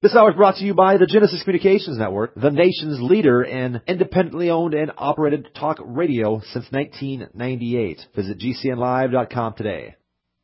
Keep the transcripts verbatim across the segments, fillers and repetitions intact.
This hour is brought to you by the Genesis Communications Network, the nation's leader in independently owned and operated talk radio since nineteen ninety-eight. Visit G C N live dot com today.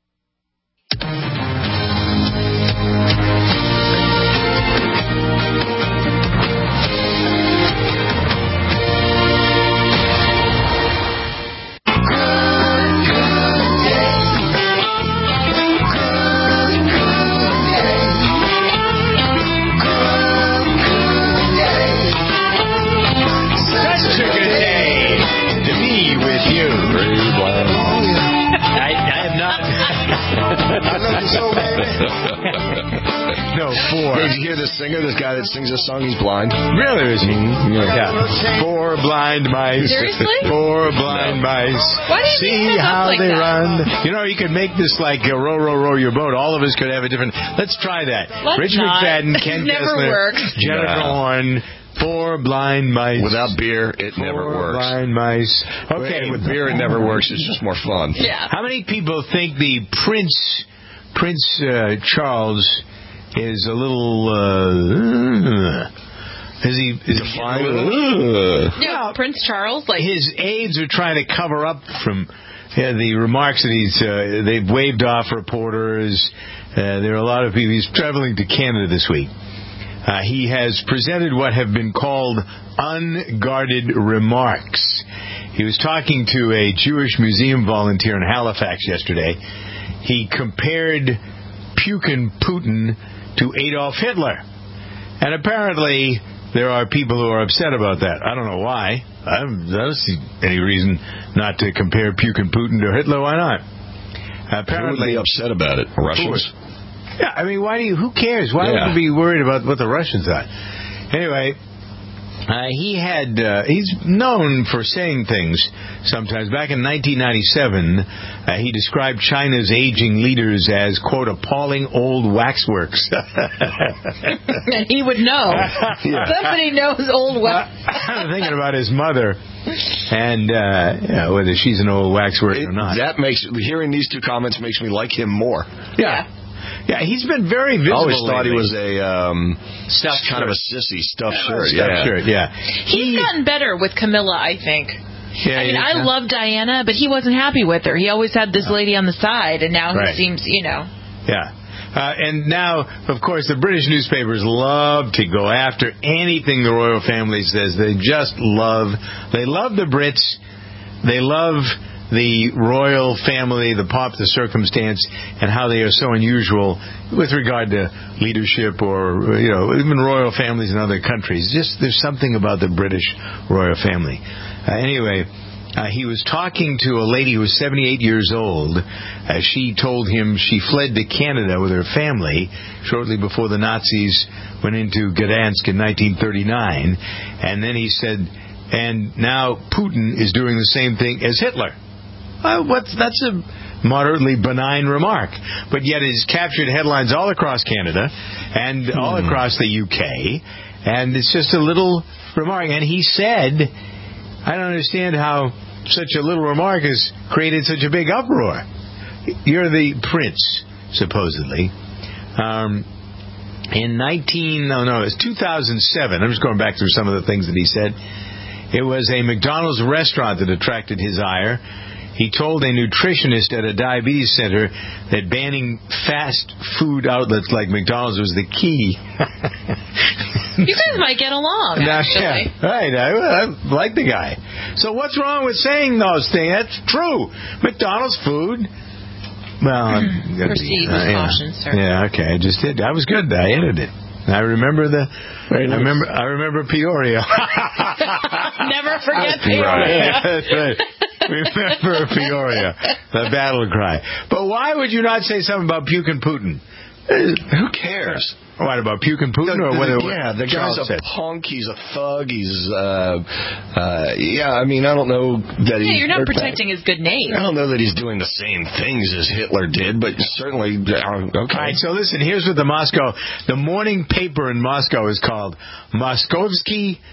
No, four. Did you hear this singer, this guy that sings this song? He's blind. Really? Is he? Mm-hmm. Yeah. yeah. Four blind mice. Seriously? Four blind no. mice. Why do you See make how like they that? run. You know, you could make this like a row, row, row your boat. All of us could have a different. Let's try that. Let's Rich not. McFadden, Ken Never Kessler, works. Jennifer No. Horn. Four blind mice. Without beer, it Four never works. blind mice. Okay. With beer, it never works. It's just more fun. Yeah. How many people think the Prince, Prince uh, Charles is a little, uh, is he, is he Define a little, uh, Yeah, Prince Charles, like his aides are trying to cover up from yeah, the remarks that he's, uh, they've waved off reporters. Uh, there are a lot of people. He's traveling to Canada this week. Uh, he has presented what have been called unguarded remarks. He was talking to a Jewish museum volunteer in Halifax yesterday. He compared pukin' Putin to Adolf Hitler. And apparently there are people who are upset about that. I don't know why. I don't, I don't see any reason not to compare pukin' Putin to Hitler. Why not? Apparently, who would be upset about it? Russians? Yeah, I mean, why do you, who cares? Why yeah. would you be worried about what the Russians thought? Anyway, uh, he had, uh, he's known for saying things sometimes. Back in nineteen ninety-seven, uh, he described China's aging leaders as, quote, appalling old waxworks. and he would know. Yeah. Somebody knows old wax. I'm thinking about his mother. And uh, yeah, whether she's an old waxwork it, or not. That makes, hearing these two comments makes me like him more. Yeah. Yeah, he's been very visible. I always thought lately. he was a um, stuffed kind shirt. of a sissy stuffed yeah, shirt. Stuffed yeah. shirt, yeah. He's he, gotten better with Camilla, I think. Yeah, I mean, yeah. I love Diana, but he wasn't happy with her. He always had this lady on the side, and now Right. he seems, you know. Yeah. Uh, and now, of course, the British newspapers love to go after anything the royal family says. They just love, they love the Brits. They love the royal family, the pomp, the circumstance, and how they are so unusual with regard to leadership or, you know, even royal families in other countries. Just there's something about the British royal family. Uh, anyway, uh, he was talking to a lady who was seventy-eight years old. Uh, she told him she fled to Canada with her family shortly before the Nazis went into Gdansk in nineteen thirty-nine. And then he said, and now Putin is doing the same thing as Hitler. Uh, what's, that's a moderately benign remark. But yet it's captured headlines all across Canada and hmm. all across the U K. And it's just a little remark. And he said, I don't understand how such a little remark has created such a big uproar. You're the prince, supposedly. Um, in nineteen, no, no, it was two thousand seven. I'm just going back through some of the things that he said. It was a McDonald's restaurant that attracted his ire. He told a nutritionist at a diabetes center that banning fast food outlets like McDonald's was the key. You guys might get along, actually. Yeah, right, I, I like the guy. So what's wrong with saying those things? That's true. McDonald's food. Well, proceed be, uh, with yeah. caution, sir. Yeah, okay, I just did. I was good. I edited it. I remember the. Very nice. I remember. I remember Peoria. Never forget Peoria. That's right. Remember Peoria, the battle cry. But why would you not say something about pukin' Putin? Who cares? What about pukin' Putin The, or the, whether yeah, the Charles guy's a said? punk. He's a thug. He's uh, uh, yeah. I mean, I don't know that he. Yeah, you're not protecting his good name. I don't know that he's doing the same things as Hitler did, but certainly uh, okay. All right, so listen. Here's what the Moscow, the morning paper in Moscow is called Moskovsky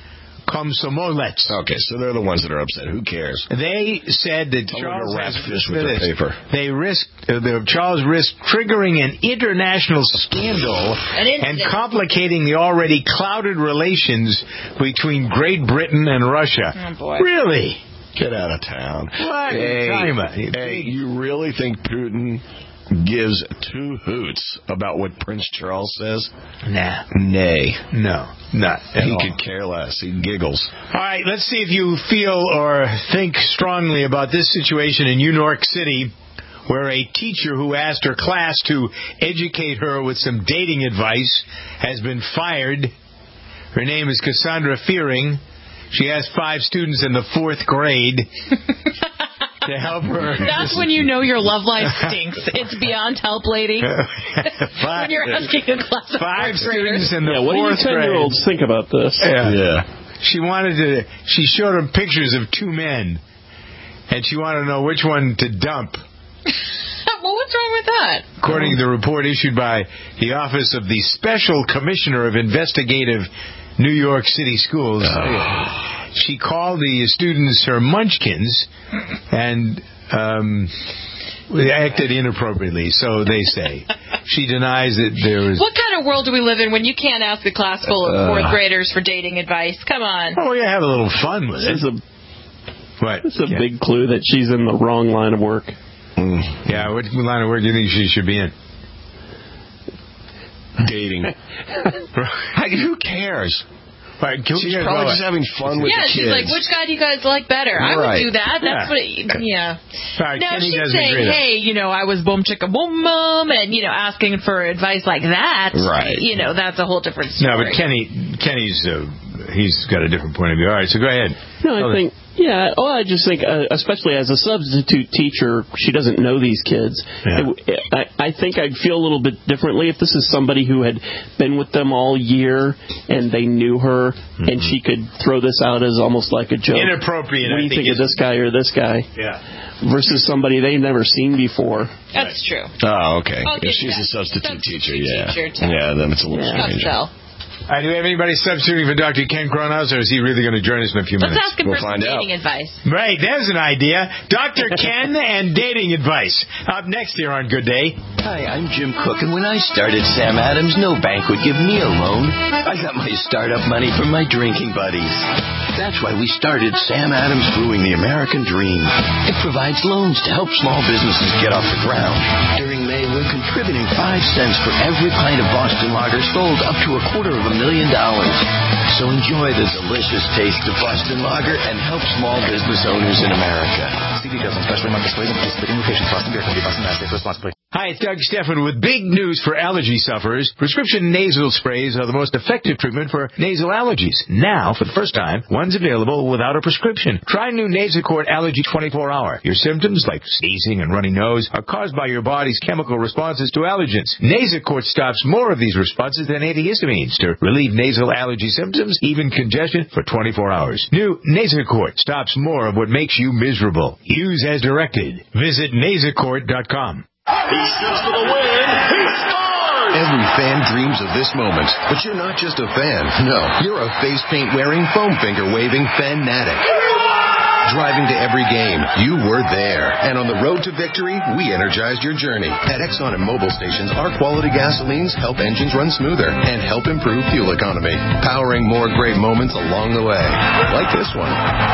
Komsomolets. Okay, so they're the ones that are upset. Who cares? They said that I'm Charles gonna wrap has, fish with their paper. They risked uh, the, Charles risked triggering an international scandal and complicating the already clouded relations between Great Britain and Russia. Oh boy! Really? Get out of town. What? Hey, hey, you really think Putin gives two hoots about what Prince Charles says? Nah. Nay. No. Not at He all. could care less. He giggles. All right, let's see if you feel or think strongly about this situation in New York City, where a teacher who asked her class to educate her with some dating advice has been fired. Her name is Cassandra Fearing. She asked five students in the fourth grade to help her. That's when you know your love life stinks. It's beyond help, lady. five, when you're asking a class of five fourth graders. students in the Yeah, what do you fourth grade. ten-year-olds think about this? Yeah. Yeah. She wanted to. She showed them pictures of two men, and she wanted to know which one to dump. Well, what's wrong with that? According to the report issued by the Office of the Special Commissioner of Investigative New York City Schools, Oh. she called the students her munchkins and um, acted inappropriately, so they say. She denies that there was... What kind of world do we live in when you can't ask a class full of Uh. fourth graders for dating advice? Come on. Oh, yeah, have a little fun with it. It's a, What? it's a Yeah. big clue that she's in the wrong line of work. Mm. Yeah, what line of work do you think she should be in? Dating. Hey, who cares? Right, She's probably just having fun with Yeah, the she's kids. like, which guy do you guys like better? I would Right. do that. That's Yeah. what. It, yeah. Right, Now, Kenny she's doesn't saying, agree with hey, you know, I was boom chicka boom mom, and you know, asking for advice like that. Right. You know, that's a whole different story. No, but Kenny, Kenny's uh, he's got a different point of view. All right, so go ahead. No, I Oh, think, yeah, oh, I just think, uh, especially as a substitute teacher, she doesn't know these kids. Yeah. It, I, I think I'd feel a little bit differently if this is somebody who had been with them all year and they knew her, Mm-hmm. and she could throw this out as almost like a joke. Inappropriate. What do I you think, think of this guy or this guy? Yeah. Versus somebody they've never seen before. That's true. Oh, okay. I'll If give she's you a that. substitute, Substitute teacher, yeah. teacher, too. Yeah, then it's a little Yeah. strange. Tough sell. All right, do we have anybody substituting for Doctor Ken Kronhaus, or is he really going to join us in a few Let's minutes? ask him We'll for some find out. dating advice. Right, there's an idea. Doctor Ken and dating advice. Up next here on Good Day. Hi, I'm Jim Cook, and when I started Sam Adams, no bank would give me a loan. I got my startup money from my drinking buddies. That's why we started Sam Adams Brewing the American Dream. It provides loans to help small businesses get off the ground. During May, we're contributing five cents for every pint of Boston Lager sold up to a quarter of a million dollars. So enjoy the delicious taste of Boston Lager and help small business owners in America. See details on specially marked displays and participating locations. Boston Beer Company, Boston, Mass. Safe responsibly. Hi, it's Doug Stephan with big news for allergy sufferers. Prescription nasal sprays are the most effective treatment for nasal allergies. Now, for the first time, one's available without a prescription. Try new Nasacort Allergy twenty-four hour. Your symptoms, like sneezing and runny nose, are caused by your body's chemical responses to allergens. Nasacort stops more of these responses than antihistamines to relieve nasal allergy symptoms, even congestion, for twenty-four hours. New Nasacort stops more of what makes you miserable. Use as directed. Visit nasacort dot com. He shoots for the win. He scores! Every fan dreams of this moment, but you're not just a fan. No, you're a face paint wearing, foam finger waving fanatic. Driving to every game, you were there. And on the road to victory, we energized your journey. At Exxon and Mobil stations, our quality gasolines help engines run smoother and help improve fuel economy, powering more great moments along the way. Like this one.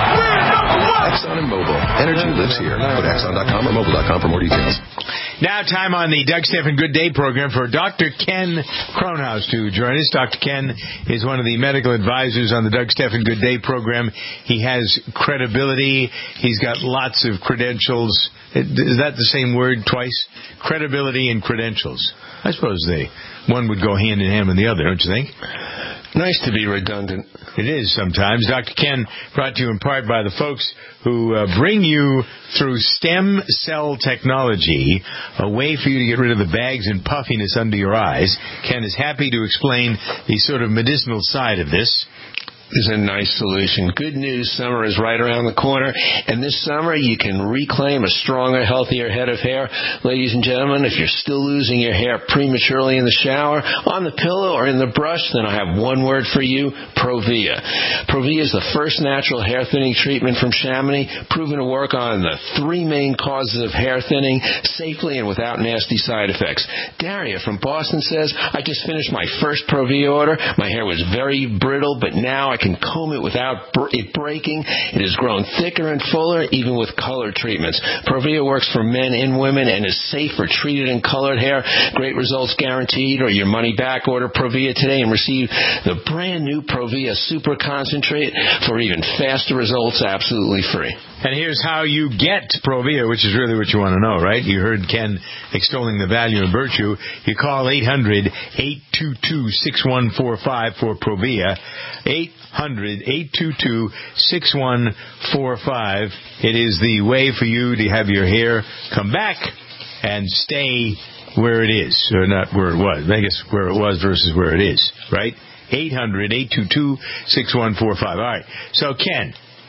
Exxon and Mobil. Energy lives here. Go to Exxon dot com or Mobil dot com for more details. Now time on the Doug Stephan Good Day program for Doctor Ken Kronhaus to join us. Doctor Ken is one of the medical advisors on the Doug Stephan Good Day program. He has credibility. He's got lots of credentials. Is that the same word twice? Credibility and credentials. I suppose they one would go hand in hand with the other, don't you think? Nice to be redundant. It is sometimes. Doctor Ken, brought to you in part by the folks who uh, bring you through stem cell technology a way for you to get rid of the bags and puffiness under your eyes. Ken is happy to explain the sort of medicinal side of this. is a nice solution. Good news, summer is right around the corner, and this summer you can reclaim a stronger, healthier head of hair. Ladies and gentlemen, if you're still losing your hair prematurely in the shower, on the pillow, or in the brush, then I have one word for you, Provia. Provia is the first natural hair thinning treatment from Chamonix, proven to work on the three main causes of hair thinning safely and without nasty side effects. Daria from Boston says, I just finished my first Provia order. My hair was very brittle, but now I can comb it without it breaking. It has grown thicker and fuller, even with color treatments. Provia works for men and women and is safe for treated and colored hair. Great results guaranteed, or your money back. Order Provia today and receive the brand new Provia Super Concentrate for even faster results, absolutely free. And here's how you get Provia, which is really what you want to know, right? You heard Ken extolling the value and virtue. You call eight hundred, eight two two, six one four five for Provia. eight hundred, eight two two, six one four five. It is the way for you to have your hair come back and stay where it is, or not where it was. I guess where it was versus where it is, right? eight hundred, eight two two, six one four five. All right. So, Ken,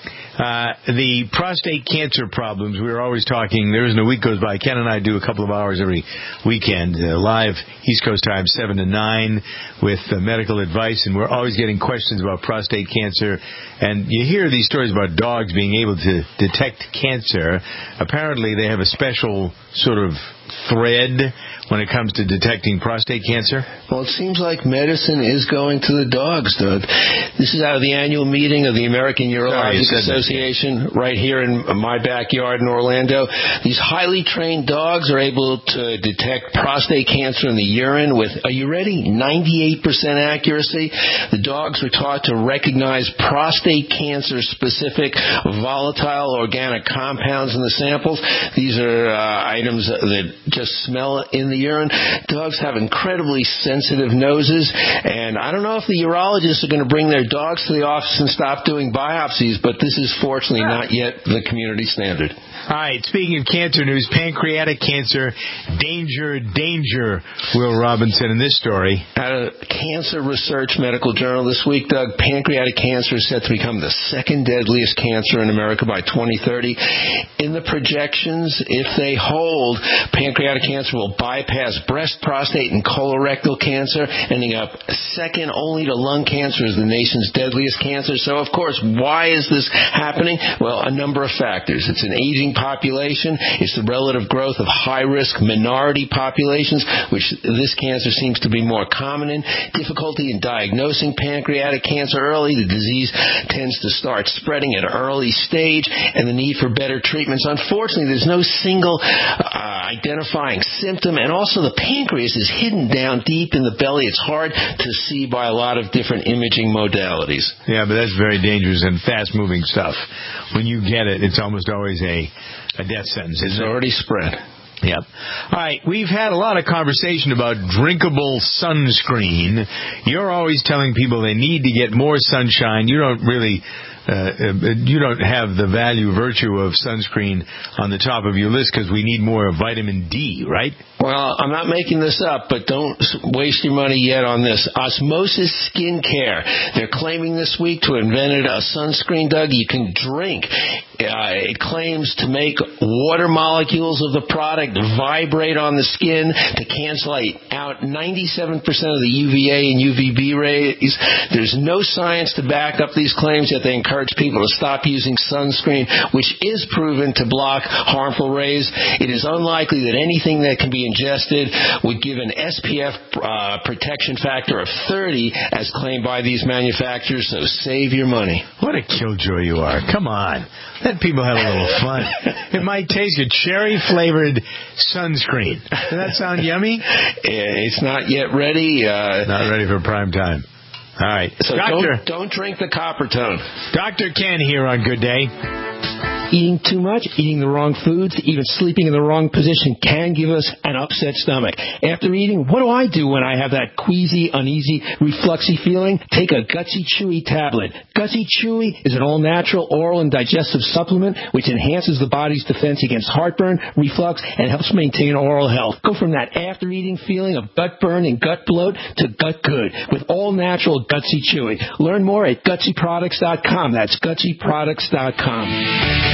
Uh, the prostate cancer problems, we were always talking, there isn't a week goes by. Ken and I do a couple of hours every weekend, uh, live East Coast time, seven to nine, with uh, medical advice, and we're always getting questions about prostate cancer. And you hear these stories about dogs being able to detect cancer. Apparently they have a special sort of thread when it comes to detecting prostate cancer? Well, it seems like medicine is going to the dogs, Doug. This is out of the annual meeting of the American Urologic Sorry, Association right here in my backyard in Orlando. These highly trained dogs are able to detect prostate cancer in the urine with, are you ready, ninety-eight percent accuracy. The dogs were taught to recognize prostate cancer-specific volatile organic compounds in the samples. These are uh, items that just smell in the urine. Dogs have incredibly sensitive noses, and I don't know if the urologists are going to bring their dogs to the office and stop doing biopsies, but this is fortunately not yet the community standard. All right, speaking of cancer news, pancreatic cancer, danger, danger, Will Robinson in this story. Out of Cancer Research Medical Journal this week, Doug, pancreatic cancer is set to become the second deadliest cancer in America by twenty thirty. In the projections, if they hold, pancreatic cancer will bypass breast, prostate, and colorectal cancer, ending up second only to lung cancer as the nation's deadliest cancer. So, of course, why is this happening? Well, a number of factors. It's an aging population. It's the relative growth of high-risk minority populations, which this cancer seems to be more common in. Difficulty in diagnosing pancreatic cancer early. The disease tends to start spreading at an early stage, and the need for better treatments. Unfortunately, there's no single uh, identifying symptom, and also the pancreas is hidden down deep in the belly. It's hard to see by a lot of different imaging modalities. Yeah, but that's very dangerous and fast-moving stuff. When you get it, it's almost always a, a death sentence. It's already spread. Yep. All right, we've had a lot of conversation about drinkable sunscreen. You're always telling people they need to get more sunshine. You don't really... Uh, you don't have the value virtue of sunscreen on the top of your list because we need more vitamin D, right? Well, I'm not making this up, but don't waste your money yet on this. Osmosis Skincare. They're claiming this week to have invented a sunscreen, Doug, you can drink. Uh, it claims to make water molecules of the product vibrate on the skin to cancel out ninety-seven percent of the U V A and U V B rays. There's no science to back up these claims, yet they encourage people to stop using sunscreen, which is proven to block harmful rays. It is unlikely that anything that can be ingested would give an S P F uh, protection factor of thirty, as claimed by these manufacturers, so save your money. What a killjoy you are. Come on. Let people have a little fun. It might taste good. Cherry-flavored sunscreen. Does that sound yummy? It's not yet ready. Uh, not ready for prime time. All right. So Doctor, don't, don't drink the Coppertone. Doctor Ken here on Good Day. Eating too much, eating the wrong foods, even sleeping in the wrong position can give us an upset stomach. After eating, what do I do when I have that queasy, uneasy, refluxy feeling? Take a Gutsy Chewy tablet. Gutsy Chewy is an all-natural oral and digestive supplement which enhances the body's defense against heartburn, reflux, and helps maintain oral health. Go from that after-eating feeling of gut burn and gut bloat to gut good with all-natural Gutsy Chewy. Learn more at gutsy products dot com. That's gutsy products dot com.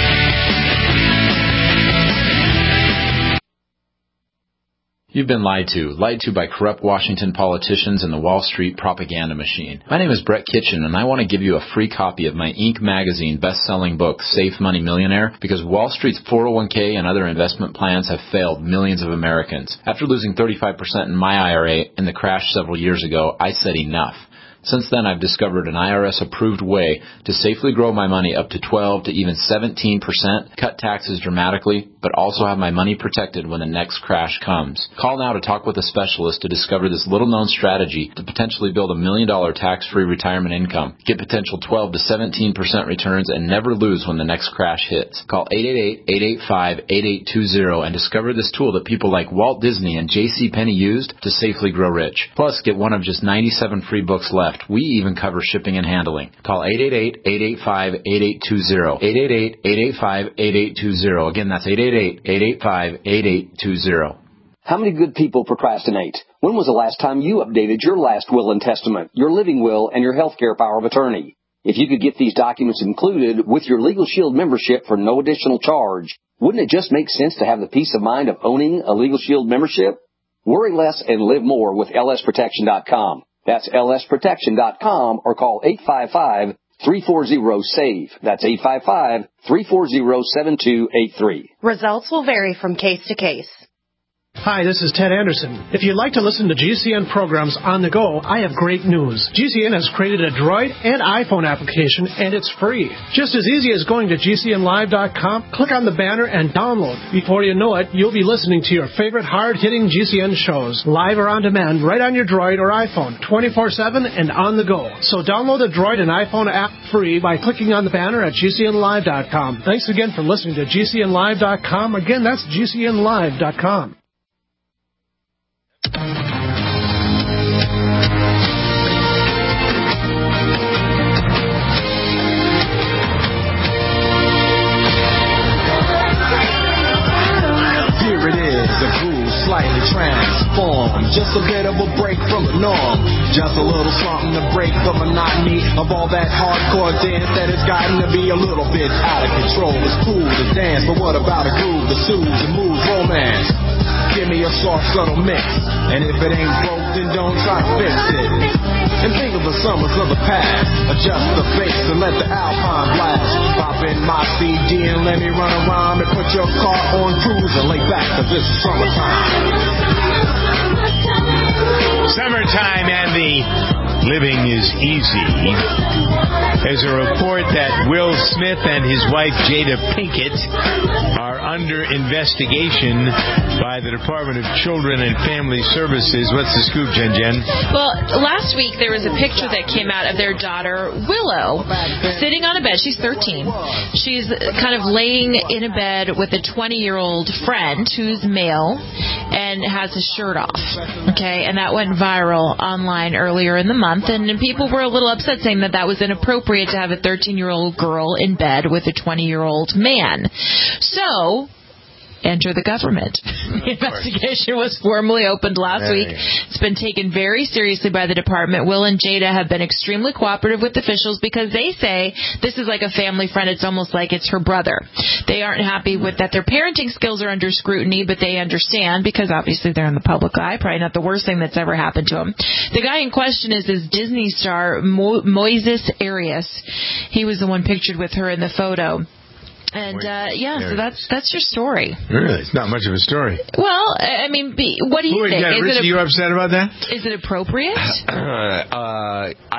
You've been lied to. Lied to by corrupt Washington politicians and the Wall Street propaganda machine. My name is Brett Kitchen, and I want to give you a free copy of my Inc magazine best-selling book, Safe Money Millionaire, because Wall Street's four oh one k and other investment plans have failed millions of Americans. After losing thirty-five percent in my I R A in the crash several years ago, I said enough. Since then, I've discovered an I R S-approved way to safely grow my money up to twelve to even seventeen percent, cut taxes dramatically, but also have my money protected when the next crash comes. Call now to talk with a specialist to discover this little-known strategy to potentially build a million-dollar tax-free retirement income. Get potential twelve to seventeen percent returns and never lose when the next crash hits. Call eight eight eight, eight eight five, eight eight two zero and discover this tool that people like Walt Disney and J C Penney used to safely grow rich. Plus, get one of just ninety-seven free books left. We even cover shipping and handling. Call eight eight eight, eight eight five, eight eight two zero. eight eight eight, eight eight five, eight eight two zero. Again, that's eight eight eight, eight eight five, eight eight two zero. How many good people procrastinate? When was the last time you updated your last will and testament, your living will, and your health care power of attorney? If you could get these documents included with your Legal Shield membership for no additional charge, wouldn't it just make sense to have the peace of mind of owning a Legal Shield membership? Worry less and live more with L S protection dot com. That's L S protection dot com or call eight five five, three four zero, S A V E. That's eight five five, three four zero, seven two eight three. Results will vary from case to case. Hi, this is Ted Anderson. If you'd like to listen to G C N programs on the go, I have great news. G C N has created a Droid and iPhone application, and it's free. Just as easy as going to G C N live dot com, click on the banner, and download. Before you know it, you'll be listening to your favorite hard-hitting G C N shows, live or on demand, right on your Droid or iPhone, twenty-four seven and on the go. So download the Droid and iPhone app free by clicking on the banner at G C N live dot com. Thanks again for listening to G C N live dot com. Again, that's G C N live dot com. Here it is, a groove slightly transformed, just a bit of a break from the norm, just a little something to break the monotony of all that hardcore dance that has gotten to be a little bit out of control. It's cool to dance, but what about a groove that soothes and moves romance? Give me a soft, subtle mix, and if it ain't broke, then don't try to fix it. And think of the summers of the past, adjust the bass and let the Alpine blast. Pop in my C D and let me run around and put your car on cruise and lay back, cause this is summertime. Summertime and the living is easy. There's a report that Will Smith and his wife Jada Pinkett are under investigation by the Department of Children and Family Services. What's the scoop, Jen Jen? Well, last week there was a picture that came out of their daughter, Willow, sitting on a bed. She's thirteen. She's kind of laying in a bed with a twenty-year-old friend who's male and has his shirt off. Okay, and that went viral online earlier in the month, and people were a little upset, saying that that was inappropriate to have a thirteen-year-old girl in bed with a twenty-year-old man. So, enter the government. The investigation was formally opened last hey. week. It's been taken very seriously by the department. Will and Jada have been extremely cooperative with officials because they say this is like a family friend. It's almost like it's her brother. They aren't happy with that. Their parenting skills are under scrutiny, but they understand because obviously they're in the public eye. Probably not the worst thing that's ever happened to them. The guy in question is this Disney star, Mo- Moises Arias. He was the one pictured with her in the photo. And, uh, yeah, so that's that's your story. Really? It's not much of a story. Well, I mean, what do you Wait, think? yeah, is Rich, it are you upset about that? Is it appropriate? Uh, uh, I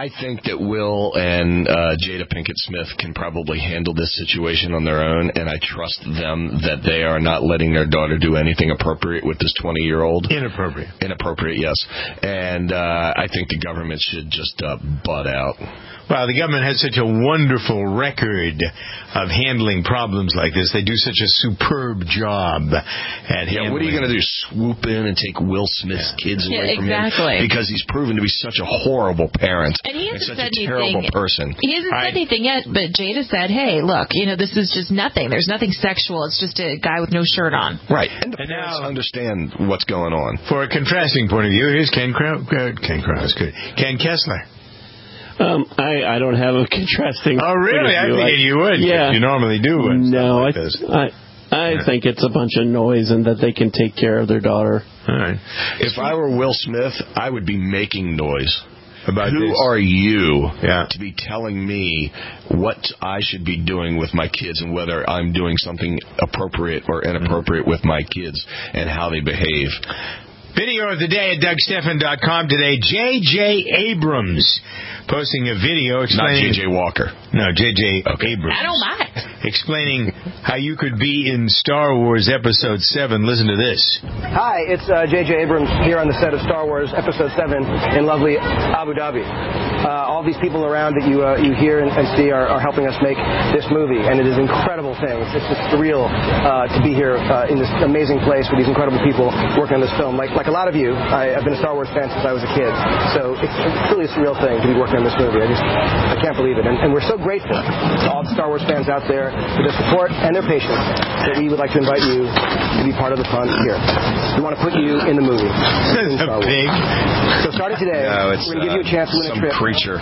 I think that Will and uh, Jada Pinkett Smith can probably handle this situation on their own, and I trust them that they are not letting their daughter do anything appropriate with this twenty-year-old. Inappropriate. Inappropriate, yes. And uh, I think the government should just uh, butt out. Well, the government has such a wonderful record of handling problems like this. They do such a superb job at yeah, handling. What are you going to do, swoop in and take Will Smith's yeah. kids away yeah, from exactly. him? Because he's proven to be such a horrible parent and, he hasn't and such said a terrible anything, person. He hasn't I, said anything yet, but Jada said, hey, look, you know, this is just nothing. There's nothing sexual. It's just a guy with no shirt on. Right. And the and parents now, understand what's going on. For a contrasting point of view, here's Ken Crow. Uh, Ken Crow is good. Ken Kessler. Um, I, I don't have a contrasting. Oh, really? I figured you would. Yeah. You normally do. No, like I, this. I, I yeah. think it's a bunch of noise and that they can take care of their daughter. All right. If I were Will Smith, I would be making noise. About Who this. are you yeah. to be telling me what I should be doing with my kids and whether I'm doing something appropriate or inappropriate mm-hmm. with my kids and how they behave? Video of the day at Doug Stephan dot com today. J J. Abrams posting a video explaining... Not J J. Walker. No, J J. Okay. Abrams. I don't mind. Explaining how you could be in Star Wars Episode seven. Listen to this. Hi, it's uh, J J. Abrams here on the set of Star Wars Episode seven in lovely Abu Dhabi. Uh, all these people around that you uh, you hear and, and see are, are helping us make this movie, and it is an incredible thing. It's just surreal uh, to be here uh, in this amazing place with these incredible people working on this film. Like like a lot of you, I, I've been a Star Wars fan since I was a kid, so it's truly a surreal thing to be working on this movie. I just I can't believe it, and, and we're so grateful to all the Star Wars fans out there for their support and their patience that we would like to invite you to be part of the fun here. We want to put you in the movie. In Star Wars. Big. So starting today, no, we're going to give you a chance to win some a trip. creature.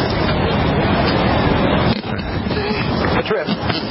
A trip.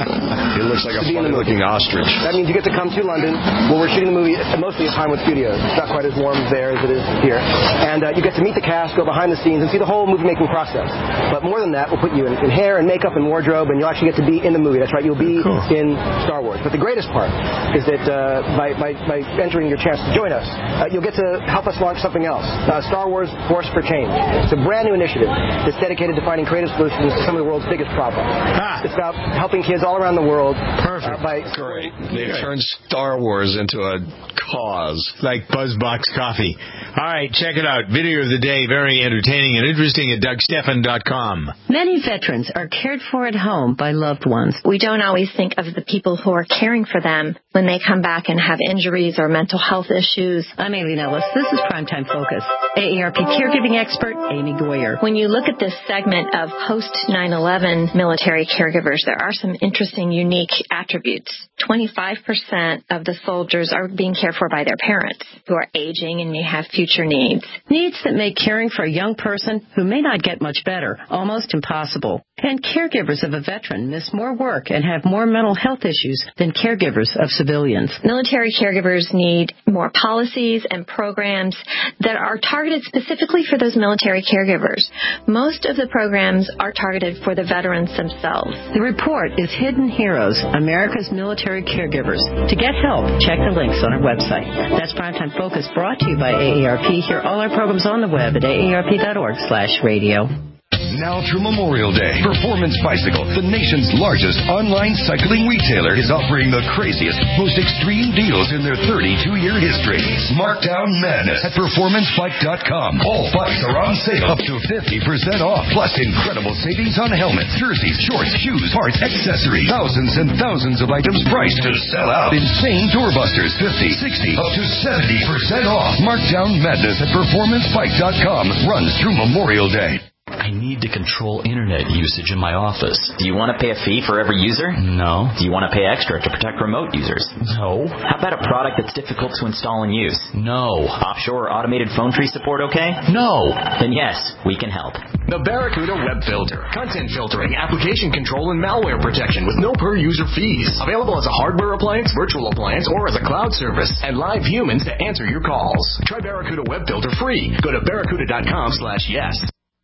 It looks like a funny-looking ostrich. That means you get to come to London, where we're shooting the movie mostly at Pinewood Studios. It's not quite as warm there as it is here. And uh, you get to meet the cast, go behind the scenes, and see the whole movie-making process. But more than that, we'll put you in, in hair and makeup and wardrobe, and you'll actually get to be in the movie. That's right, you'll be cool. in Star Wars. But the greatest part is that uh, by, by, by entering your chance to join us, uh, you'll get to help us launch something else. Uh, Star Wars Force for Change. It's a brand new initiative that's dedicated to finding creative solutions to some of the world's biggest problems. Ah. It's about helping kids all around the world. Perfect. Uh, by Great. They've turned Star Wars into a cause. Like Buzzbox Coffee. All right, check it out. Video of the day, very entertaining and interesting at Doug Stephan dot com. Many veterans are cared for at home by loved ones. We don't always think of the people who are caring for them when they come back and have injuries or mental health issues. I'm Aileen Ellis. This is Primetime Focus. A A R P caregiving expert Amy Goyer. When you look at this segment of post nine eleven military caregivers, there are some interesting, unique attributes. twenty-five percent of the soldiers are being cared for by their parents who are aging and may have future needs. Needs that make caring for a young person who may not get much better almost impossible. And caregivers of a veteran miss more work and have more mental health issues than caregivers of civilians. Military caregivers need more policies and programs that are targeted specifically for those military caregivers. Most of the programs are targeted for the veterans themselves. The report is Hidden Heroes, America's Military Caregivers. To get help, check the links on our website. That's Primetime Focus, brought to you by A A R P. Hear all our programs on the web at A A R P dot org slash radio. Now through Memorial Day, Performance Bicycle, the nation's largest online cycling retailer, is offering the craziest, most extreme deals in their thirty-two-year history. Markdown Madness at Performance Bike dot com. All bikes are on sale, up to fifty percent off, plus incredible savings on helmets, jerseys, shorts, shoes, parts, accessories. Thousands and thousands of items priced to sell out. Insane doorbusters, fifty, sixty, up to seventy percent off. Markdown Madness at Performance Bike dot com runs through Memorial Day. I need to control internet usage in my office. Do you want to pay a fee for every user? No. Do you want to pay extra to protect remote users? No. How about a product that's difficult to install and use? No. Offshore or automated phone tree support okay? No. Then yes, we can help. The Barracuda Web Filter. Content filtering, application control, and malware protection with no per-user fees. Available as a hardware appliance, virtual appliance, or as a cloud service. And live humans to answer your calls. Try Barracuda Web Filter free. Go to barracuda dot com slash yes.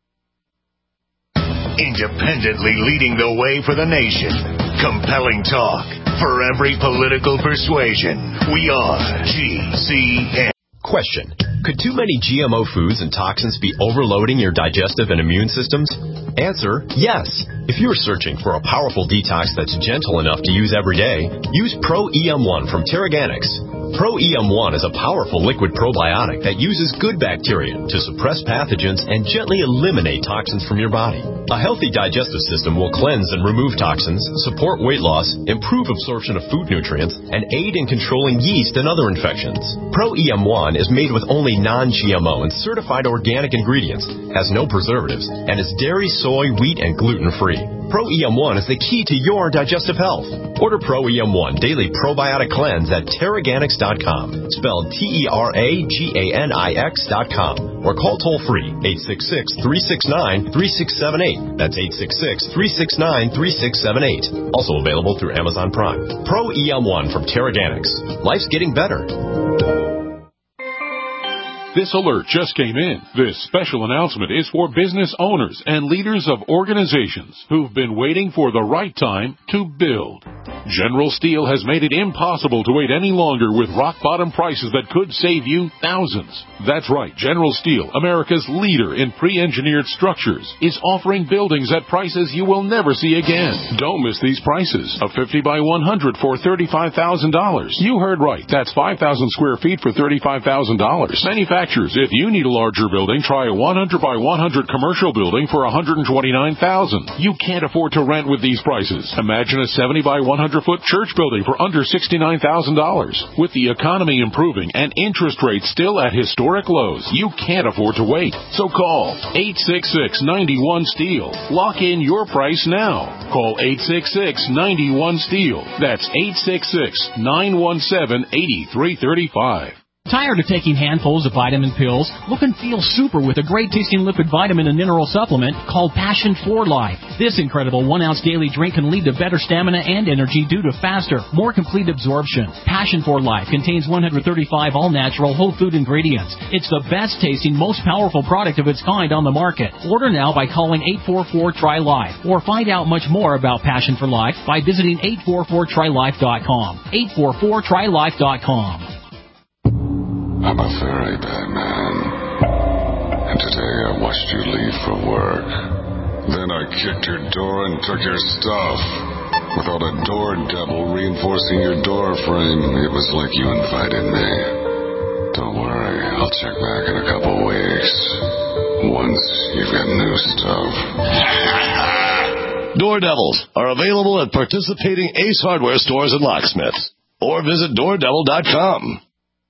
Independently leading the way for the nation. Compelling talk for every political persuasion. We are G C N. Question: could too many G M O foods and toxins be overloading your digestive and immune systems? Answer: yes. If you're searching for a powerful detox that's gentle enough to use every day, use Pro E M one from Terraganics. Pro E M one is a powerful liquid probiotic that uses good bacteria to suppress pathogens and gently eliminate toxins from your body. A healthy digestive system will cleanse and remove toxins, support weight loss, improve absorption of food nutrients, and aid in controlling yeast and other infections. Pro E M one is made with only non-G M O and certified organic ingredients, has no preservatives, and is dairy, soy, wheat, and gluten-free. Pro E M one is the key to your digestive health. Order Pro E M one Daily Probiotic Cleanse at Terraganics dot com, spelled T E R A G A N I X dot com, or call toll-free eight six six, three six nine, three six seven eight. That's eight six six, three six nine, three six seven eight. Also available through Amazon Prime. Pro E M one from Terraganics. Life's getting better. This alert just came in. This special announcement is for business owners and leaders of organizations who've been waiting for the right time to build. General Steel has made it impossible to wait any longer with rock-bottom prices that could save you thousands. That's right. General Steel, America's leader in pre-engineered structures, is offering buildings at prices you will never see again. Don't miss these prices. A fifty by one hundred for thirty-five thousand dollars. You heard right. That's five thousand square feet for thirty-five thousand dollars. Manufacturers, if you need a larger building, try a one hundred by one hundred commercial building for one hundred twenty-nine thousand dollars. You can't afford to rent with these prices. Imagine a seventy by one hundred foot church building for under sixty-nine thousand dollars. With the economy improving and interest rates still at historic lows, you can't afford to wait. So call eight six six, nine one, STEEL. Lock in your price now. Call eight six six, nine one, STEEL. That's eight six six, nine one seven, eight three three five. Tired of taking handfuls of vitamin pills? Look and feel super with a great-tasting liquid vitamin and mineral supplement called Passion for Life. This incredible one-ounce daily drink can lead to better stamina and energy due to faster, more complete absorption. Passion for Life contains one hundred thirty-five all-natural whole food ingredients. It's the best-tasting, most powerful product of its kind on the market. Order now by calling eight four four, T R Y, LIFE or find out much more about Passion for Life by visiting eight four four, T R Y life dot com. eight four four, T R Y life dot com. I'm a very bad man, and today I watched you leave for work. Then I kicked your door and took your stuff. Without a door devil reinforcing your door frame, it was like you invited me. Don't worry, I'll check back in a couple weeks, once you've got new stuff. Door Devils are available at participating Ace Hardware stores and locksmiths, or visit door devil dot com.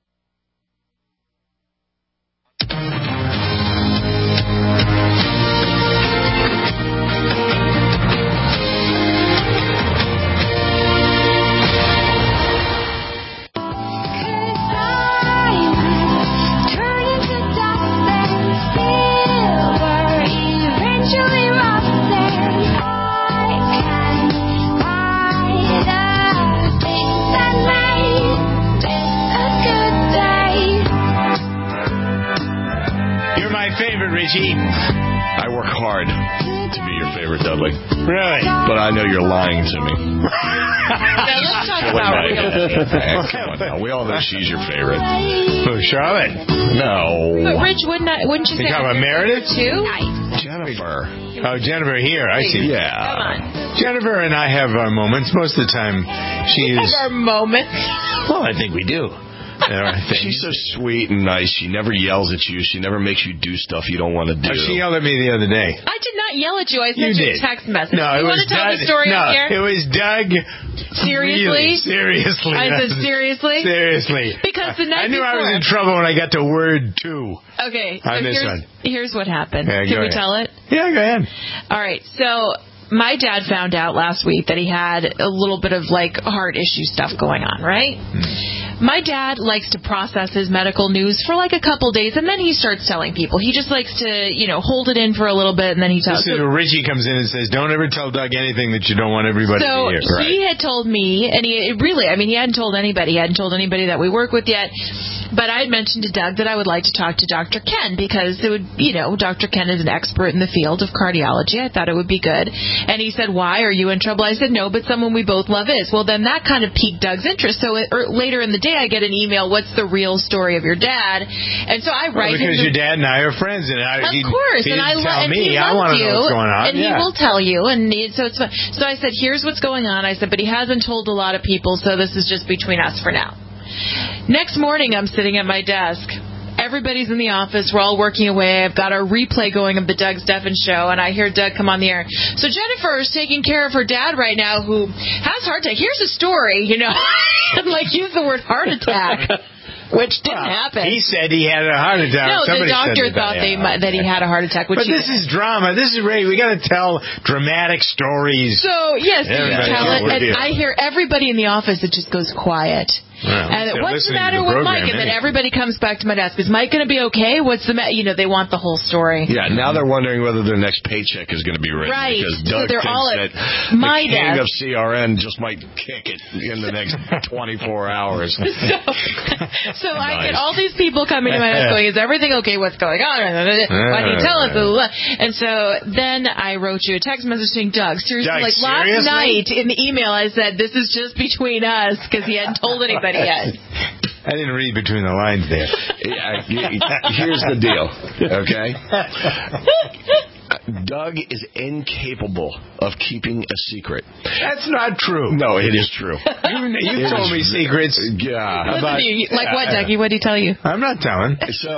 Richie. I work hard to be your favorite, Dudley. Really? But I know you're lying to me. Now let's talk about real. Come on now. We all know she's your favorite. Who, Charlotte? No. But Rich, wouldn't I, wouldn't you You say talking about Meredith? too? Jennifer. Oh, Jennifer here. I see. Yeah. Come on. Jennifer and I have our moments. Most of the time, she We is. have our moments. Well, I think we do. She's so sweet and nice. She never yells at you. She never makes you do stuff you don't want to do. Oh, she yelled at me the other day. I did not yell at you. I sent You you, did. a text message. No, you it want was to tell Doug. the story no, up here? it was Doug. Seriously? Really, seriously. I said seriously? Seriously. Because the night I knew before, I was in trouble when I got to word two. Okay, so On this here's, one. here's what happened. Yeah, Can go we ahead. tell it? Yeah, go ahead. All right, so my dad found out last week that he had a little bit of like heart issue stuff going on, right? Hmm. My dad likes to process his medical news for like a couple days, and then he starts telling people. He just likes to, you know, hold it in for a little bit, and then he tells. This is where Richie comes in and says, "Don't ever tell Doug anything that you don't want everybody so to hear." So he had told me, and he really, I mean, he hadn't told anybody. He hadn't told anybody that we work with yet. But I had mentioned to Doug that I would like to talk to Doctor Ken because it would, you know, Doctor Ken is an expert in the field of cardiology. I thought it would be good. And he said, "Why? Are you in trouble?" I said, "No, but someone we both love is." Well, then that kind of piqued Doug's interest. So it, or later in the day, day I get an email, what's the real story of your dad? And so I write well, because him your dad and I are friends, and I, of he, course, he and I didn't lo- tell and me. he I loves want to you, know what's going on. and yeah. he will tell you. And he, so it's fun. So I said, here's what's going on. I said, but he hasn't told a lot of people, so this is just between us for now. Next morning, I'm sitting at my desk. Everybody's in the office. We're all working away. I've got a replay going of the Doug Stephan Show, and I hear Doug come on the air. So Jennifer is taking care of her dad right now, who has heart attack. Here's a story, you know. Like, use the word heart attack. Which didn't well, happen. He said he had a heart attack. No, Somebody the doctor said thought that, they yeah. might, that he had a heart attack. Which but this did. is drama. This is Ray. We got to tell dramatic stories. So yes, you tell it, and deal. I hear everybody in the office. It just goes quiet. Well, and what's the matter the with Mike? And then everybody comes back to my desk. Is Mike going to be okay? What's the matter? You know, they want the whole story. Yeah, now they're wondering whether their next paycheck is going to be written. Right. Because So Doug they're thinks all that at my the king desk. of C R N just might kick it in the next twenty-four hours. So, so nice. I get all these people coming to my desk going, is everything okay? What's going on? Why do you tell us? And so then I wrote you a text message saying, Doug, seriously, Doug, like last seriously? night in the email I said, this is just between us, because he hadn't told anybody yet. I didn't read between the lines there. Yeah, here's the deal, okay? Doug is incapable of keeping a secret. That's not true. No, it is true. You, you told me secrets. Yeah. About, you, like what, Dougie? What did he tell you? I'm not telling. So,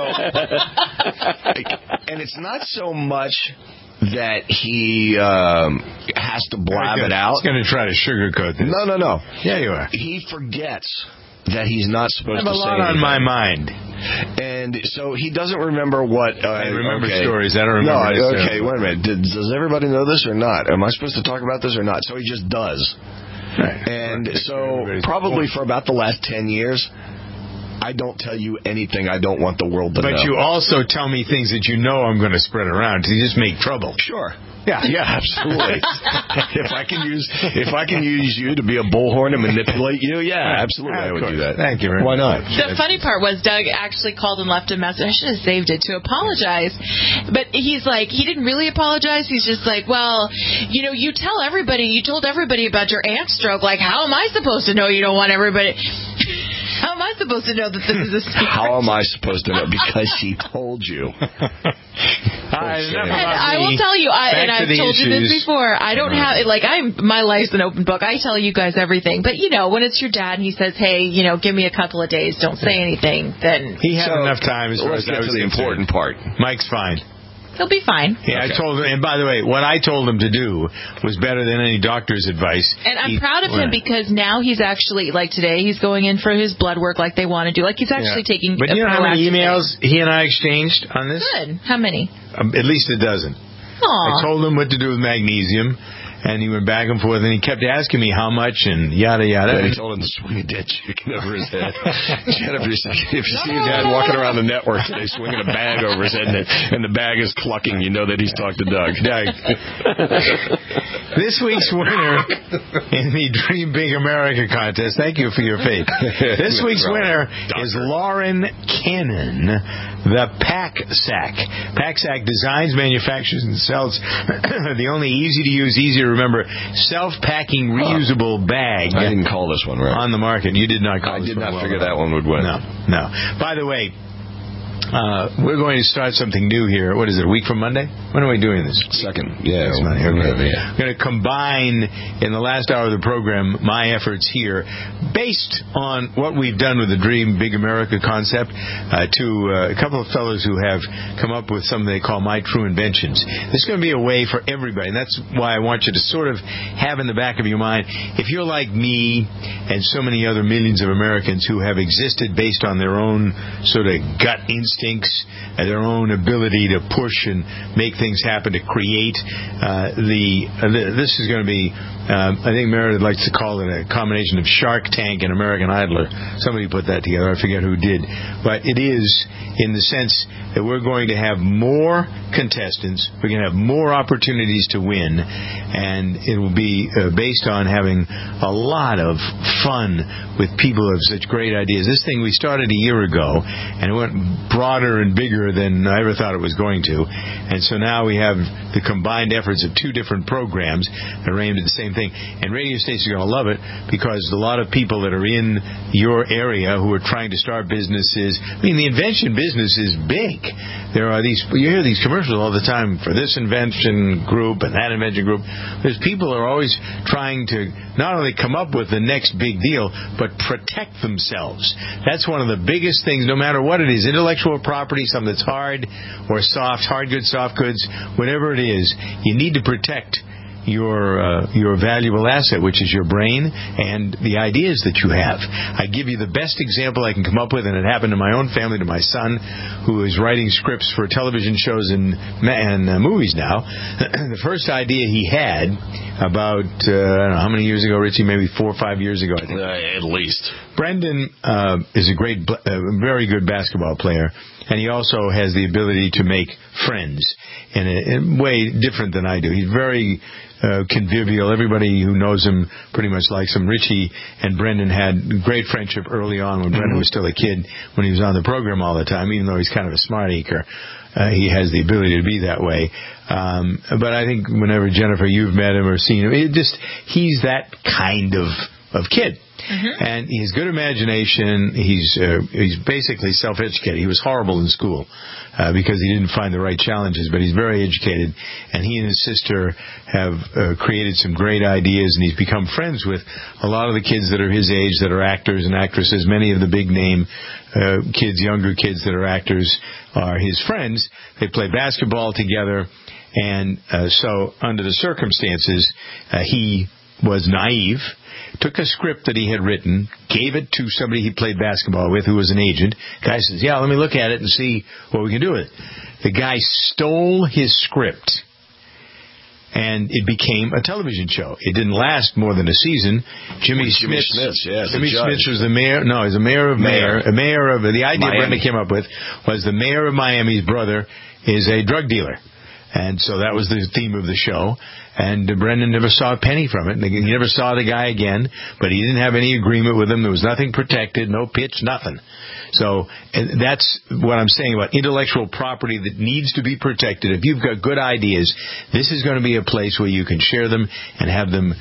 and it's not so much that he um, has to blab it out. He's going to try to sugarcoat this. No, no, no. Yeah, you are. He forgets that he's not supposed to say I have a lot on my mind. And so he doesn't remember what... Uh, I remember okay. stories. I don't remember No, okay, wait a minute. Did, does everybody know this or not? Am I supposed to talk about this or not? So he just does. Right. And so probably for about the last ten years... I don't tell you anything I don't want the world to but know. But you also tell me things that you know I'm going to spread around. You just make trouble. Sure. Yeah, yeah, absolutely. if I can use if I can use you to be a bullhorn and manipulate you, yeah, absolutely, I would do that. Thank you very Why not? The funny part was Doug actually called and left a message. I should have saved it to apologize, but he's like, he didn't really apologize. He's just like, well, you know, you tell everybody, you told everybody about your aunt's stroke. Like, how am I supposed to know you don't want everybody? How am I supposed to know that this is a secret? How am I supposed to know? Because he told you. Right, and I will tell you, I, and I've told issues. you this before, I don't have, like, I'm, my life's an open book. I tell you guys everything. But, you know, when it's your dad and he says, hey, you know, give me a couple of days, don't say anything, then... He had so, enough time as far let's as get I was to the important part. Mike's fine. He'll be fine. Yeah, okay. I told him, and by the way, what I told him to do was better than any doctor's advice. And I'm he, proud of him well, because now he's actually, like today, he's going in for his blood work like they want to do. Like he's actually yeah. taking. But you know how many emails he and I exchanged on this? Good. How many? Um, at least a dozen. Aww. I told him what to do with magnesium. And he went back and forth, and he kept asking me how much and yada, yada. And he told him to swing a dead chicken over his head. Jennifer, if you see your dad walking around the network today swinging a bag over his head, and, and the bag is clucking, you know that he's talked to Doug. Doug. This week's winner in the Dream Big America contest, thank you for your faith. This week's winner is Lauren Cannon, the Pack Sack. Pack Sack designs, manufactures, and sells the only easy-to-use, easy to remember, self-packing, reusable bag. I didn't call this one right. On the market. You did not call I this did one not well figure enough. that one would win. No, no. By the way, uh, we're going to start something new here. What is it, a week from Monday? When are we doing this? Second. Yeah. Next Monday. Okay. Whatever, yeah. We're going to combine, in the last hour of the program, my efforts here, based on what we've done with the Dream Big America concept, uh, to uh, a couple of fellows who have come up with something they call My True Inventions. This is going to be a way for everybody, and that's why I want you to sort of have in the back of your mind, if you're like me and so many other millions of Americans who have existed based on their own sort of gut instincts, and their own ability to push and make things happen, to create, uh, the, uh, the this is going to be, um, I think Meredith likes to call it a combination of Shark Tank and American Idol. Somebody put that together. I forget who did. But it is in the sense that we're going to have more contestants. We're going to have more opportunities to win. And it will be uh, based on having a lot of fun with people who have such great ideas. This thing we started a year ago, and it went broad broader and bigger than I ever thought it was going to. And so now we have the combined efforts of two different programs that are aimed at the same thing. And radio stations are going to love it because a lot of people that are in your area who are trying to start businesses, I mean, the invention business is big. There are these, you hear these commercials all the time for this invention group and that invention group. There's people who are always trying to not only come up with the next big deal, but protect themselves. That's one of the biggest things, no matter what it is, intellectual property, something that's hard or soft, hard goods, soft goods, whatever it is, you need to protect your uh, your valuable asset, which is your brain and the ideas that you have. I give you the best example I can come up with, and it happened to my own family, to my son, who is writing scripts for television shows and, and uh, movies now. The first idea he had about, uh, I don't know, how many years ago, Richie? Maybe four or five years ago, I think. Uh, at least. Brendan uh, is a great, uh, very good basketball player, and he also has the ability to make friends in a, in a way different than I do. He's very uh, convivial. Everybody who knows him pretty much likes him. Richie and Brendan had great friendship early on when Brendan was still a kid, when he was on the program all the time, even though he's kind of a smart aleker. Uh, he has the ability to be that way. Um, but I think whenever, Jennifer, you've met him or seen him, it just he's that kind of, of kid. Mm-hmm. And he has good imagination. He's uh, he's basically self-educated. He was horrible in school uh, because he didn't find the right challenges, but he's very educated. And he and his sister have uh, created some great ideas, and he's become friends with a lot of the kids that are his age that are actors and actresses. Many of the big-name uh, kids, younger kids that are actors, are his friends. They play basketball together. And uh, so under the circumstances, uh, he was naive, took a script that he had written, gave it to somebody he played basketball with who was an agent. Guy says, yeah, let me look at it and see what we can do with it. The guy stole his script, and it became a television show. It didn't last more than a season. Jimmy Jimmy Smith, Smith, yeah, Jimmy Smith was the mayor. No, he's the mayor of mayor. A mayor of the idea Miami. Brenda came up with was the mayor of Miami's brother is a drug dealer. And so that was the theme of the show. And uh, Brendan never saw a penny from it. He never saw the guy again, but he didn't have any agreement with him. There was nothing protected, no pitch, nothing. So and that's what I'm saying about intellectual property that needs to be protected. If you've got good ideas, this is going to be a place where you can share them and have them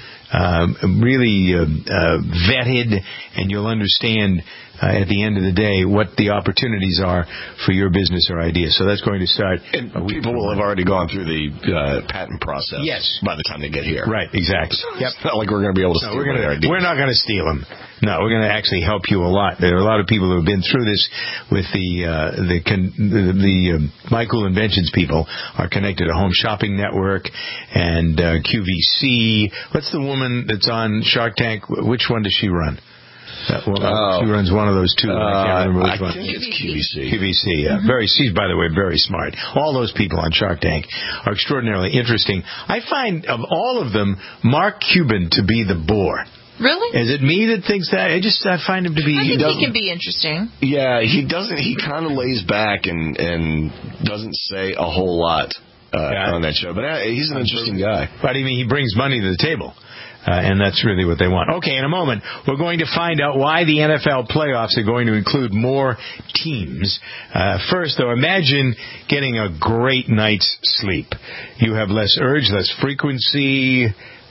um, really uh, uh, vetted, and you'll understand uh, at the end of the day what the opportunities are for your business or idea. So that's going to start. And people will have already gone through the uh, patent process. Yes. By the time they get here. Right. Exactly. Yep. It's not like we're going to be able to. No, steal we're, gonna, their ideas. we're not going to steal them. No, we're going to actually help you a lot. There are a lot of people who have been through this with the uh, the con- the, the uh, Michael Inventions people are connected to Home Shopping Network and uh, Q V C. What's the woman that's on Shark Tank? Which one does she run? That woman, oh. She runs one of those two. Uh, I can't remember which I one. think it's Q V C. Q V C, yeah. Mm-hmm. Very. She's, by the way, very smart. All those people on Shark Tank are extraordinarily interesting. I find of all of them, Mark Cuban to be the bore. Really? Is it me that thinks that? I just I find him to be. I think he, he can be interesting. Yeah, he doesn't. He kind of lays back and and doesn't say a whole lot uh, yeah. on that show. But uh, he's an interesting guy. But I mean, he brings money to the table. Uh, and that's really what they want. Okay, in a moment, we're going to find out why the N F L playoffs are going to include more teams. Uh, first, though, imagine getting a great night's sleep. You have less urge, less frequency,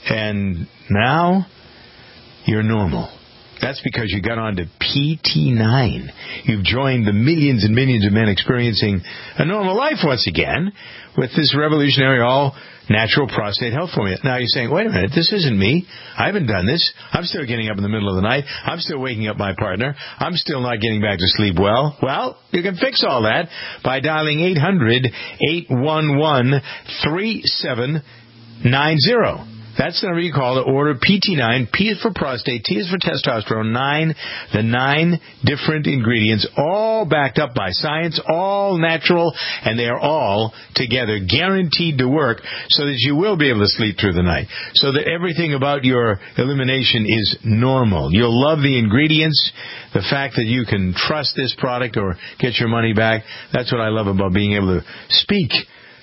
and now you're normal. That's because you got on to P T nine. You've joined the millions and millions of men experiencing a normal life once again with this revolutionary all-natural prostate health formula. Now you're saying, wait a minute, this isn't me. I haven't done this. I'm still getting up in the middle of the night. I'm still waking up my partner. I'm still not getting back to sleep well. Well, you can fix all that by dialing eight hundred, eight one one, three seven nine zero. That's the number you call to order P T nine. P is for prostate, T is for testosterone, nine, the nine different ingredients, all backed up by science, all natural, and they are all together guaranteed to work so that you will be able to sleep through the night, so that everything about your elimination is normal. You'll love the ingredients, the fact that you can trust this product or get your money back. That's what I love about being able to speak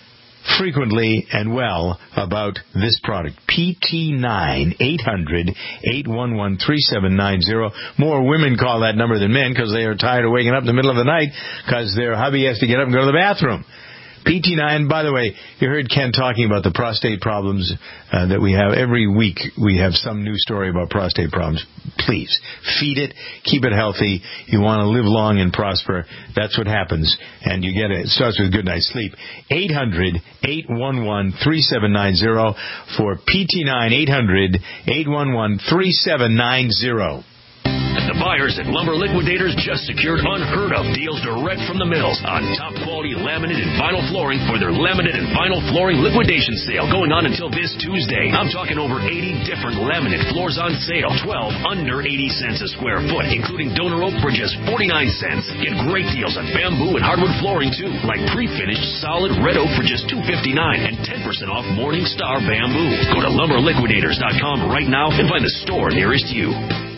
frequently and well about this product. P T nine, eight hundred, eight one one, three seven nine zero. More women call that number than men because they are tired of waking up in the middle of the night because their hubby has to get up and go to the bathroom. P T nine, by the way, you heard Ken talking about the prostate problems uh, that we have. Every week we have some new story about prostate problems. Please, feed it, keep it healthy. You want to live long and prosper. That's what happens. And you get it. It starts with a good night's sleep. eight hundred, eight one one, three seven nine zero for P T nine, eight hundred, eight one one, three seven nine zero. The buyers at Lumber Liquidators just secured unheard-of deals direct from the mills on top-quality laminate and vinyl flooring for their laminate and vinyl flooring liquidation sale going on until this Tuesday. I'm talking over eighty different laminate floors on sale, twelve under eighty cents a square foot, including donor oak for just forty-nine cents. Get great deals on bamboo and hardwood flooring, too, like pre-finished solid red oak for just two dollars and fifty-nine cents and ten percent off Morning Star bamboo. Go to lumber liquidators dot com right now and find the store nearest you.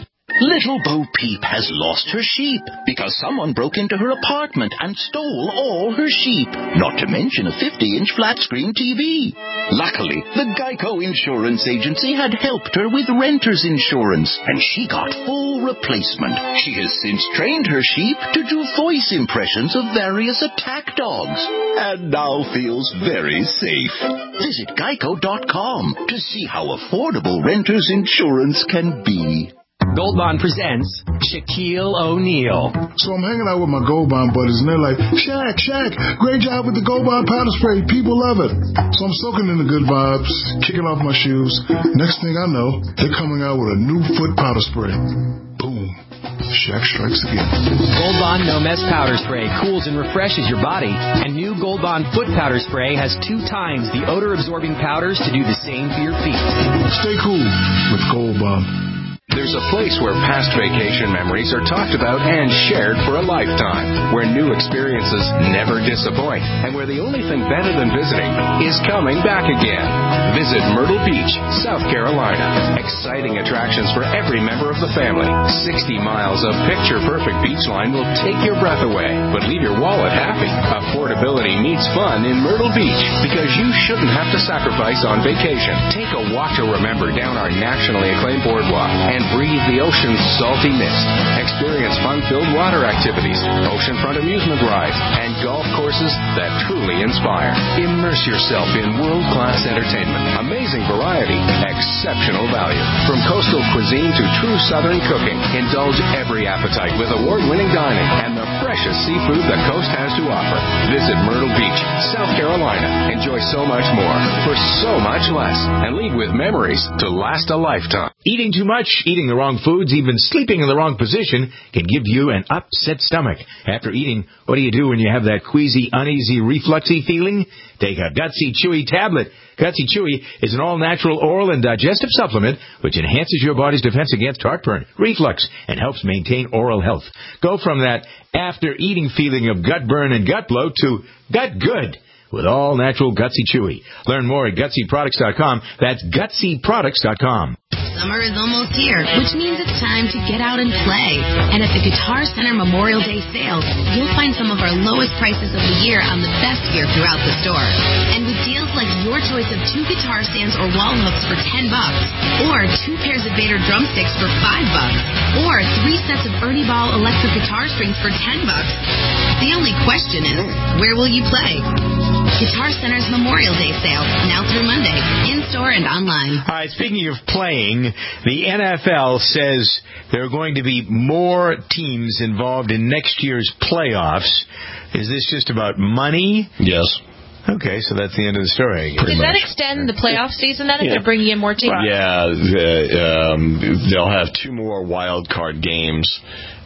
Little Bo Peep has lost her sheep because someone broke into her apartment and stole all her sheep, not to mention a fifty-inch flat-screen T V. Luckily, the Geico Insurance Agency had helped her with renter's insurance, and she got full replacement. She has since trained her sheep to do voice impressions of various attack dogs, and now feels very safe. Visit geico dot com to see how affordable renter's insurance can be. Gold Bond presents Shaquille O'Neal. So I'm hanging out with my Gold Bond buddies, and they're like, Shaq, Shaq, great job with the Gold Bond powder spray. People love it. So I'm soaking in the good vibes, kicking off my shoes. Next thing I know, they're coming out with a new foot powder spray. Boom. Shaq strikes again. Gold Bond No Mess Powder Spray cools and refreshes your body. And new Gold Bond Foot Powder Spray has two times the odor-absorbing powders to do the same for your feet. Stay cool with Gold Bond. There's a place where past vacation memories are talked about and shared for a lifetime, where new experiences never disappoint, and where the only thing better than visiting is coming back again. Visit Myrtle Beach, South Carolina. Exciting attractions for every member of the family. sixty miles of picture-perfect beach line will take your breath away, but leave your wallet happy. Affordability meets fun in Myrtle Beach, because you shouldn't have to sacrifice on vacation. Take a walk to remember down our nationally acclaimed boardwalk, and breathe the ocean's salty mist. Experience fun-filled water activities, oceanfront amusement rides, and golf courses that truly inspire. Immerse yourself in world-class entertainment, amazing variety, exceptional value. From coastal cuisine to true southern cooking, indulge every appetite with award-winning dining and the freshest seafood the coast has to offer. Visit Myrtle Beach, South Carolina. Enjoy so much more for so much less, and leave with memories to last a lifetime. Eating too much, eating the wrong foods, even sleeping in the wrong position can give you an upset stomach. After eating, what do you do when you have that queasy, uneasy, refluxy feeling? Take a Gutsy Chewy tablet. Gutsy Chewy is an all-natural oral and digestive supplement which enhances your body's defense against heartburn, reflux, and helps maintain oral health. Go from that after-eating feeling of gut burn and gut bloat to gut good with all-natural Gutsy Chewy. Learn more at gutsy products dot com. That's gutsy products dot com. Summer is almost here, which means it's time to get out and play. And at the Guitar Center Memorial Day sale, you'll find some of our lowest prices of the year on the best gear throughout the store. And with deals like your choice of two guitar stands or wall hooks for ten bucks, or two pairs of Vader drumsticks for five bucks, or three sets of Ernie Ball electric guitar strings for ten bucks. The only question is, where will you play? Guitar Center's Memorial Day sale, now through Monday, in-store and online. All right, speaking of playing, the N F L says there are going to be more teams involved in next year's playoffs. Is this just about money? Yes. Okay, so that's the end of the story. Does that extend the playoff season then if yeah. they're bringing in more teams? Yeah, the, um, they'll have two more wild card games,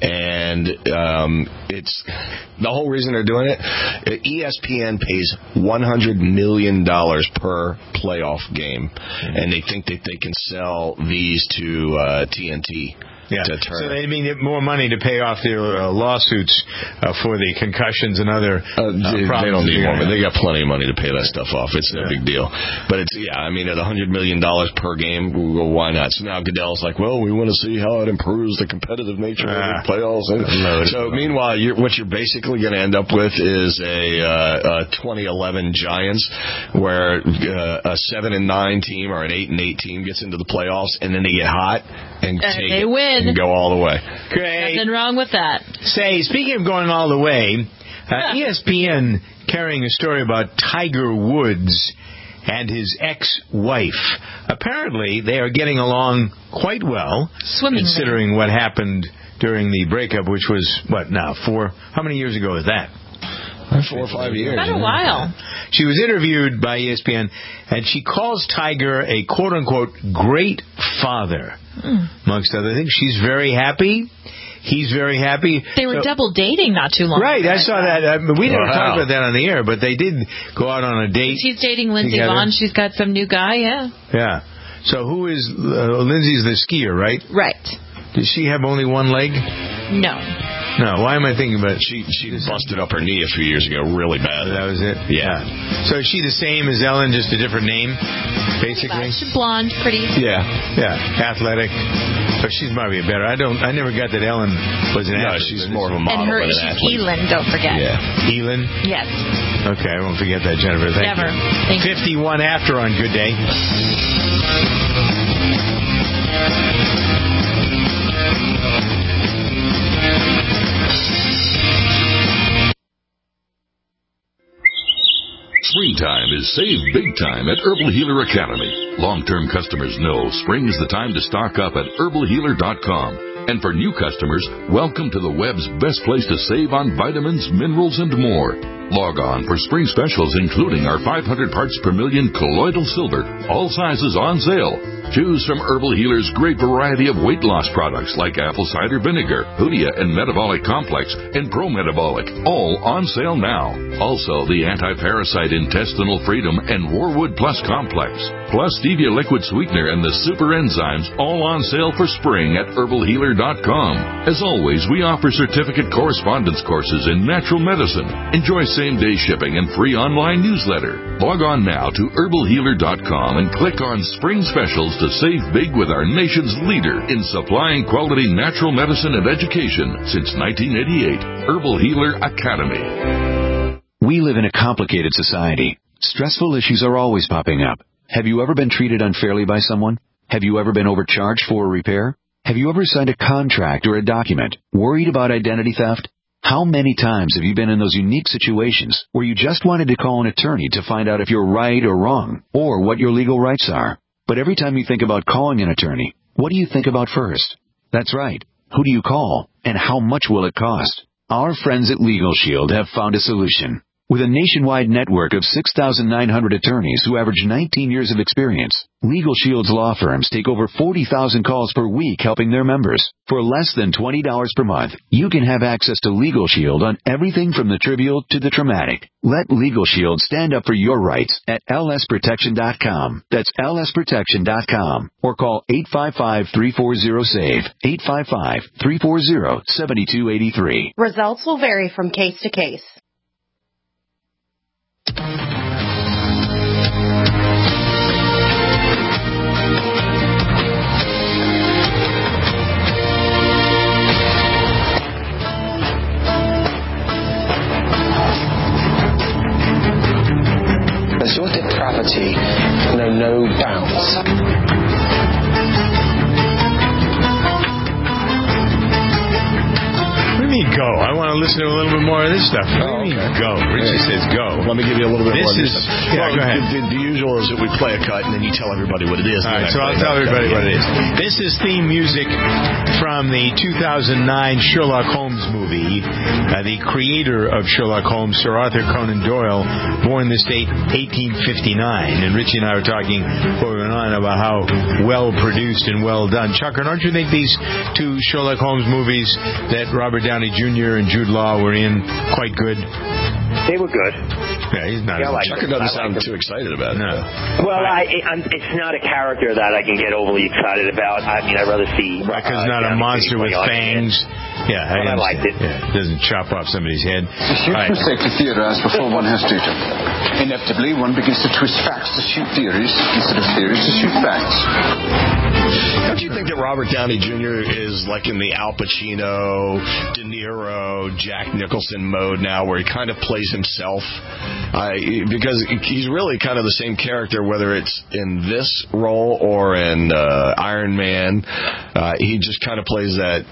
and um, it's the whole reason they're doing it. E S P N pays one hundred million dollars per playoff game, and they think that they can sell these to uh, T N T. Yeah. to Turner. So they need more money to pay off their uh, lawsuits uh, for the concussions and other uh, they, problems. they don't need more, have. but they got plenty of money to pay that stuff off. It's no yeah. big deal. But it's, yeah, I mean, at one hundred million dollars per game, well, why not? So now Goodell's like, well, we want to see how it improves the competitive nature uh, of the playoffs. And so meanwhile, you're, what you're basically going to end up with is a, uh, a twenty eleven Giants where uh, a seven and nine team or an eight and eight team gets into the playoffs, and then they get hot and, and take they it win and go all the way. Great. Nothing wrong with that. Say, speaking of going all the way, uh, E S P N carrying a story about Tiger Woods and his ex-wife. Apparently, they are getting along quite well, Swimmingly. considering what happened during the breakup, which was, what now, four? How many years ago was that? Four or five years. It's been a while. She was interviewed by E S P N, and she calls Tiger a quote-unquote great father, mm. amongst other things. She's very happy. He's very happy. They were so, double dating not too long right, ago. Right, I saw that. I mean, we didn't wow. talk about that on the air, but they did go out on a date. She's dating Lindsey together. Vonn. She's got some new guy, yeah. Yeah. So who is... Uh, Lindsay's the skier, right? Right. Does she have only one leg? No. No, why am I thinking about it? She she busted up her knee a few years ago really bad. That was it? Yeah. So is she the same as Ellen, just a different name, basically? She's blonde, pretty. Yeah. Yeah. Athletic. But she's probably better. I don't. I never got that Ellen was an no, athlete. No, she's more of a model and her, than an she's athlete. Elin, don't forget. Yeah. Elin? Yes. Okay, I won't forget that, Jennifer. Thank Never. you. Thank fifty-one you. after on Good Day. Springtime is save big time at Herbal Healer Academy. Long-term customers know spring is the time to stock up at herbal healer dot com. And for new customers, welcome to the web's best place to save on vitamins, minerals, and more. Log on for spring specials, including our five hundred parts per million colloidal silver, all sizes on sale. Choose from Herbal Healer's great variety of weight loss products like apple cider vinegar, Hoodia and Metabolic Complex, and Pro Metabolic, all on sale now. Also, the anti-parasite intestinal freedom and Warwood Plus Complex, plus Stevia liquid sweetener and the super enzymes, all on sale for spring at herbal healer dot com. As always, we offer certificate correspondence courses in natural medicine. Enjoy same-day shipping and free online newsletter. Log on now to herbal healer dot com and click on Spring Specials to save big with our nation's leader in supplying quality natural medicine and education since nineteen eighty-eight, Herbal Healer Academy. We live in a complicated society. Stressful issues are always popping up. Have you ever been treated unfairly by someone? Have you ever been overcharged for a repair? Have you ever signed a contract or a document worried about identity theft? How many times have you been in those unique situations where you just wanted to call an attorney to find out if you're right or wrong, or what your legal rights are? But every time you think about calling an attorney, what do you think about first? That's right. Who do you call, and how much will it cost? Our friends at Legal Shield have found a solution. With a nationwide network of six thousand nine hundred attorneys who average nineteen years of experience, Legal Shield's law firms take over forty thousand calls per week helping their members. For less than twenty dollars per month, you can have access to Legal Shield on everything from the trivial to the traumatic. Let Legal Shield stand up for your rights at L S protection dot com. That's L S protection dot com. Or call eight five five, three four zero, SAVE, eight five five, three four zero, seven two eight three. Results will vary from case to case. Does your depravity know no bounds? Go. I want to listen to a little bit more of this stuff. What do you mean go? Richie yeah. says go. Let me give you a little bit this more of is, this. Yeah, well, go ahead. The, the, the usual is that we play a cut and then you tell everybody what it is. All right, so I'll tell everybody what it is. This is theme music from the two thousand nine Sherlock Holmes movie. Uh, the creator of Sherlock Holmes, Sir Arthur Conan Doyle, born this date, eighteen fifty-nine. And Richie and I were talking going on about how well produced and well done. Chucker, don't you think these two Sherlock Holmes movies that Robert Downey Junior and Jude Law were in quite good? They were good. Yeah, he's not. Yeah, like Chucker them. doesn't I sound like too excited about it. No. Well, I, I'm, it's not a character that I can get overly excited about. I mean, I'd rather see. Because uh, not a Downey monster with Junior fangs. Yeah, I, But I liked it. Yeah, it doesn't chop off somebody's head. A huge All right. mistake to theorize before one has data. Inevitably, one begins to twist facts to shoot theories instead of theories to shoot facts. Don't you think that Robert Downey Junior is like in the Al Pacino, De Niro, Jack Nicholson mode now, where he kind of plays himself? Uh, because he's really kind of the same character, whether it's in this role or in uh, Iron Man. Uh, he just kind of plays that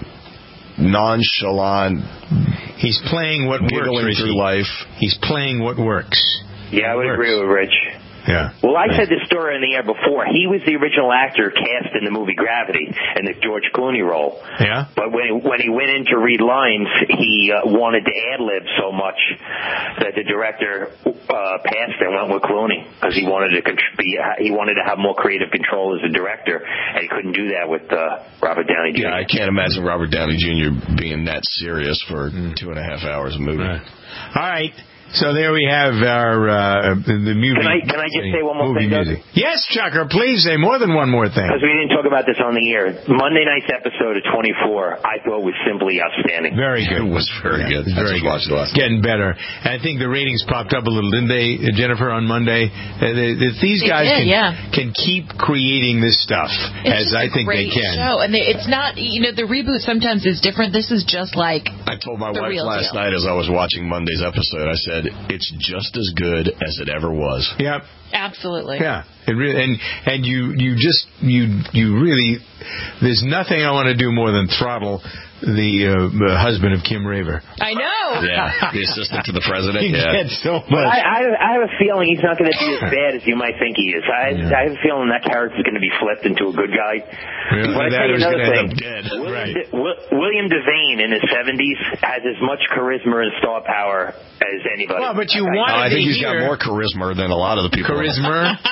nonchalant. He's playing what works through life. He's playing what works. Yeah, I would agree with Rich. Yeah. Well, I said this story in the air before. He was the original actor cast in the movie Gravity in the George Clooney role. Yeah. But when he, when he went in to read lines, he uh, wanted to ad-lib so much that the director uh, passed and went with Clooney because he wanted to contr- be, he wanted to have more creative control as a director, and he couldn't do that with uh, Robert Downey Junior Yeah, I can't imagine Robert Downey Junior being that serious for mm. two and a half hours of movie. Right. All right. So there we have our uh, the movie. Can I can I just say one more thing? Music. Yes, Chucker, please say more than one more thing. Because we didn't talk about this on the air. Monday night's episode of twenty-four, I thought was simply outstanding. Very good. It was very yeah, good. It was very good. Watched it last Getting better. And I think the ratings popped up a little, didn't they, Jennifer, on Monday? Uh, they, they, these they guys did, can, yeah. can keep creating this stuff it's as I think they great can. Show. And they, it's not, you know, the reboot sometimes is different. This is just like. I told my wife last deal. night as I was watching Monday's episode, I said, it's just as good as it ever was. Yep. Absolutely. Yeah. It really, and and you you just you you really there's nothing I want to do more than throttle the, uh, the husband of Kim Raver. I know. Yeah, the assistant to the president. He yeah. gets so much. But I, I, I have a feeling he's not going to be as bad as you might think he is. I, yeah. I have a feeling that character's going to be flipped into a good guy. Really? But I that tell you another thing. Dead. William, Right. De, William Devane in his seventies has as much charisma and star power as anybody. Well, but you I, wanted I think to he's hear... got more charisma than a lot of the people. Charisma?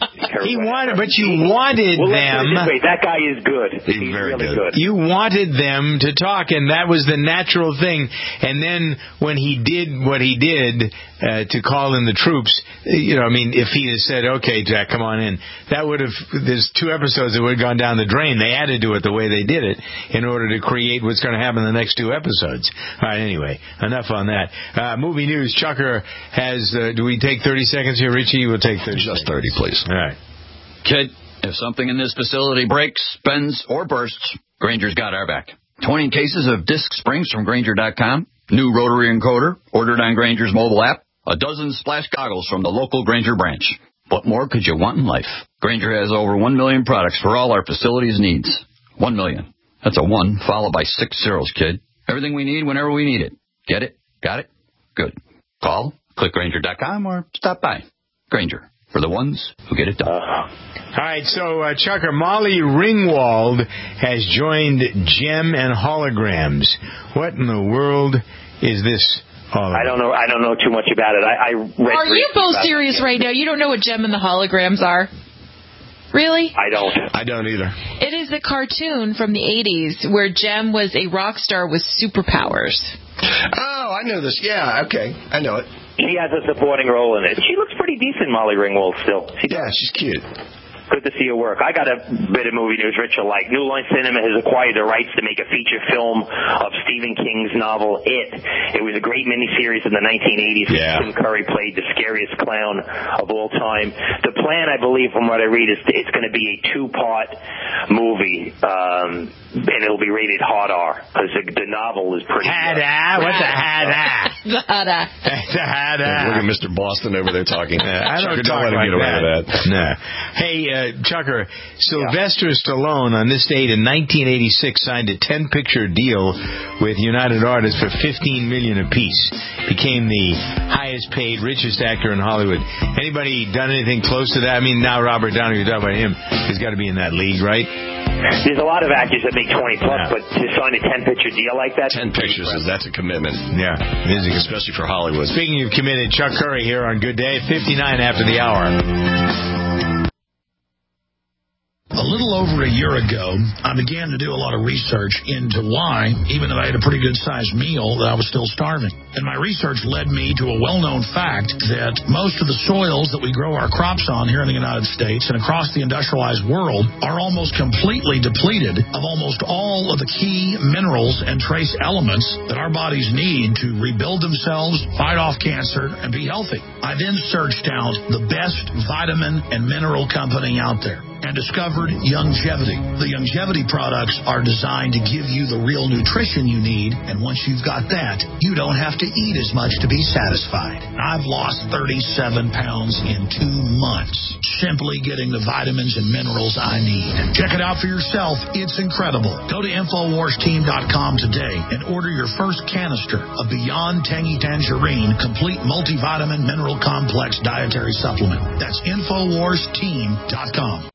He wanted, but you wanted well, them. This way, that guy is good. He's, he's very really good. good. You wanted them to talk, and that was the natural thing. And then when he did what he did uh, to call in the troops, you know, I mean, if he had said, "Okay, Jack, come on in," that would have. There's two episodes that would have gone down the drain. They had to do it the way they did it in order to create what's going to happen in the next two episodes. All right. Anyway, enough on that. Uh, movie news. Chucker has. Uh, do we take thirty seconds here, Richie? We'll take thirty. Just seconds. thirty, please. All right. Kid, if something in this facility breaks, bends, or bursts, Granger's got our back. twenty cases of disc springs from Granger dot com, new rotary encoder, ordered on Granger's mobile app, a dozen splash goggles from the local Granger branch. What more could you want in life? Granger has over one million products for all our facilities' needs. One million. That's a one followed by six zeros, kid. Everything we need whenever we need it. Get it? Got it? Good. Call, click Granger dot com, or stop by. Granger, for the ones who get it done. All right, so uh, Chucker, Molly Ringwald has joined Gem and Holograms. What in the world is this? Hologram? I don't know. I don't know too much about it. I, I read. Are you both serious right now? You don't know what Gem and the Holograms are? Really? I don't. I don't either. It is a cartoon from the eighties where Gem was a rock star with superpowers. Oh, I know this. Yeah, okay. I know it. She has a supporting role in it. She looks pretty decent, Molly Ringwald, still. She yeah, she's cute. Good to see her work. I got a bit of movie news Rich will like. New Line Cinema has acquired the rights to make a feature film of Stephen King's novel It. It was a great miniseries in the nineteen eighties. Yeah. Tim Curry played the scariest clown of all time. The plan, I believe, from what I read, is it's going to be a two-part movie, um, and it'll be rated hard R because the, the novel is pretty. Hada? What's a hada? The Hada. It's a hada. Hey, look at Mister Boston over there talking. Uh, I don't Chucker, talk don't let him like get away that. with that. No. Hey, uh, Chucker, Sylvester yeah. Stallone on this date in nineteen eighty-six signed a ten-picture deal with United Artists for fifteen million dollars apiece. Became the highest-paid, richest actor in Hollywood. Anybody done anything close to that? I mean, now Robert Downey, you're talking about him, he's got to be in that league, right? There's a lot of actors that make twenty plus, yeah. but to sign a ten-picture deal like that, ten pictures is that's a commitment. Yeah, it is, especially for Hollywood. Speaking of committed, Chuck Curry here on Good Day, fifty-nine after the hour. A little over over a year ago, I began to do a lot of research into why, even though I had a pretty good-sized meal, that I was still starving. And my research led me to a well-known fact that most of the soils that we grow our crops on here in the United States and across the industrialized world are almost completely depleted of almost all of the key minerals and trace elements that our bodies need to rebuild themselves, fight off cancer, and be healthy. I then searched out the best vitamin and mineral company out there and discovered Youngevity. The Youngevity products are designed to give you the real nutrition you need, and once you've got that, you don't have to eat as much to be satisfied. I've lost thirty-seven pounds in two months, simply getting the vitamins and minerals I need. Check it out for yourself. It's incredible. Go to Infowars Team dot com today and order your first canister of Beyond Tangy Tangerine Complete Multivitamin Mineral Complex Dietary Supplement. That's Infowars Team dot com.